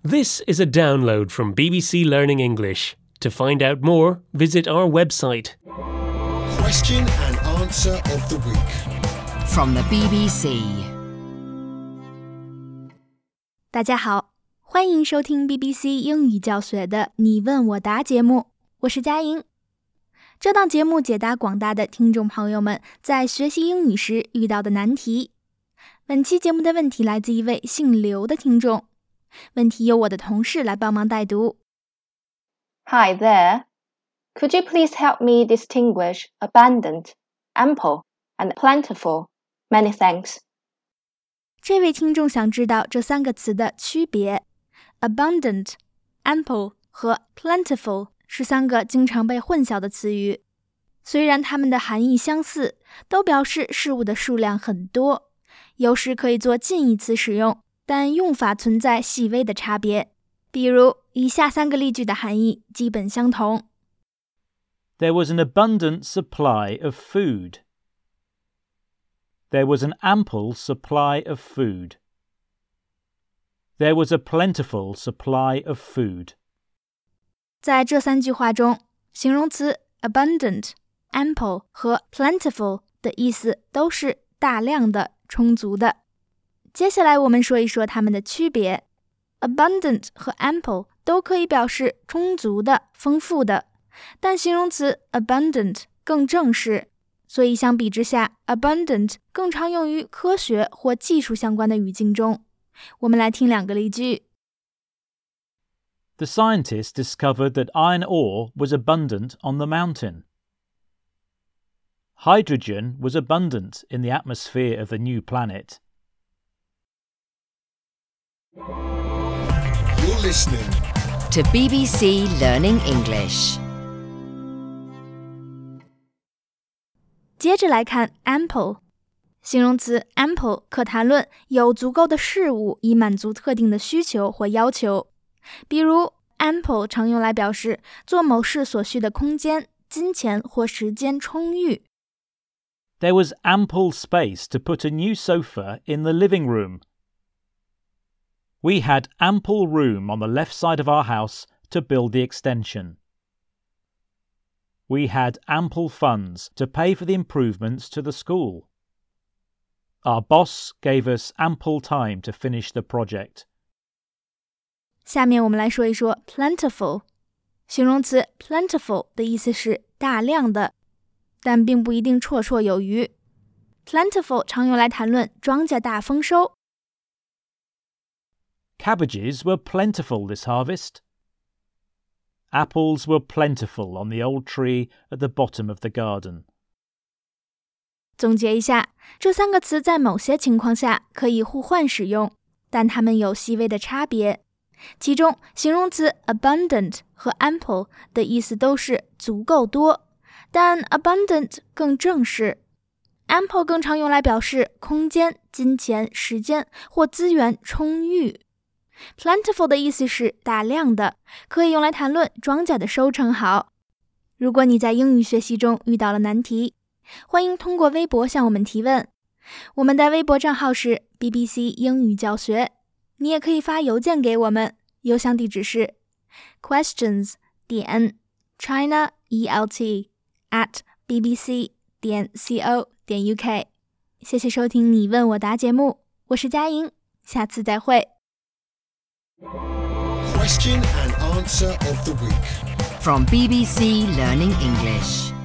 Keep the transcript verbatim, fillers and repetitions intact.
This is a download from B B C Learning English. To find out more, visit our website. Question and answer of the week. From the B B C. 大家好，欢迎收听 B B C 英语教学的你问我答节目，我是佳莹。这档节目解答广大的听众朋友们在学习英语时遇到的难题。本期节目的问题来自一位姓刘的听众，问题由我的同事来帮忙代读。 Hi there. Could you please help me distinguish abundant, ample, and plentiful? Many thanks. 这位听众想知道这三个词的区别。 Abundant, ample 和 plentiful 是三个经常被混淆的词语。虽然它们的含义相似，都表示事物的数量很多，有时可以做近义词使用，但用法存在细微的差别。比如以下三个例句的含义基本相同。 There was an abundant supply of food. There was an ample supply of food. There was a plentiful supply of food. 在这三句话中，形容词 abundant、ample 和 plentiful 的意思都是大量的、充足的。接下来我们说一说它们的区别。 Abundant 和 ample 都可以表示充足的、丰富的，但形容词 abundant 更正式，所以相比之下 abundant 更常用于科学或技术相关的语境中。我们来听两个例句。 The scientists discovered that iron ore was abundant on the mountain. Hydrogen was abundant in the atmosphere of the new planet. You're listening To B B C Learning English. 接着来看 ample。 形容词 ample 可谈论有足够的事物以满足特定的需求或要求。比如 ample 常用来表示做某事所需的空间、金钱或时间充裕。 There was ample space to put a new sofa in the living room. We had ample room on the left side of our house to build the extension. We had ample funds to pay for the improvements to the school. Our boss gave us ample time to finish the project. 下面我们来说一说 plentiful。 形容词 plentiful 的意思是大量的，但并不一定绰绰有余。 Plentiful 常用来谈论庄稼大丰收。 Cabbages were plentiful this harvest. Apples were plentiful on the old tree at the bottom of the garden. 总结一下，这三个词在某些情况下可以互换使用，但它们有细微的差别。其中，形容词 abundant 和 ample 的意思都是足够多，但 abundant 更正式。 ample 更常用来表示空间、金钱、时间或资源充裕。 plentiful 的意思是大量的，可以用来谈论庄稼的收成好。如果你在英语学习中遇到了难题，欢迎通过微博向我们提问。我们的微博账号是 B B C 英语教学，你也可以发邮件给我们，邮箱地址是 questions 点 china e l t at b b c 点 co 点 u k。 谢谢收听你问我答节目，我是佳莹，下次再会。 Question and answer of the week. From B B C Learning English.